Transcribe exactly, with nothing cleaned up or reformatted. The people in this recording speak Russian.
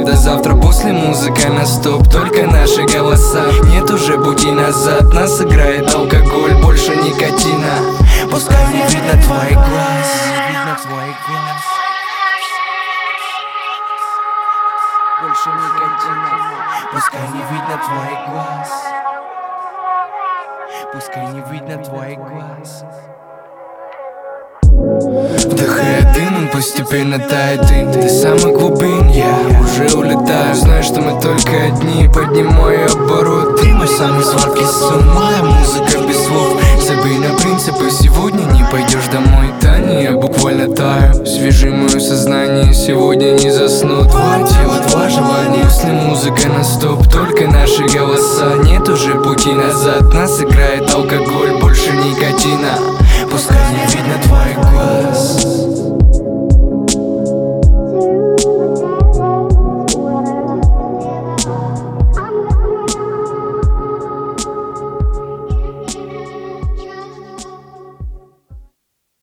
до завтра, после музыка на стоп. Только наши голоса, нет уже пути назад. Нас играет алкоголь, больше никотина. Пускай не видно твоих глаз, больше никотина. Пускай не видно твоих глаз, пускай не видно твоих глаз. Вдыхая дым, он постепенно тает дым. До самых глубин я уже улетаю. Знаю, что мы только одни, поднимаю оборот. Ты мой самый сладкий сон, моя музыка без слов. Забей на принципы, сегодня не пойдешь домой. Таня, я буквально таю, свяжи мое сознание, сегодня не засну. Два тела, два желания, если музыка на стоп. Только наши голоса, нет уже пути назад. Нас играет алкоголь, больше никотина. Пускай не видно твоих глаз.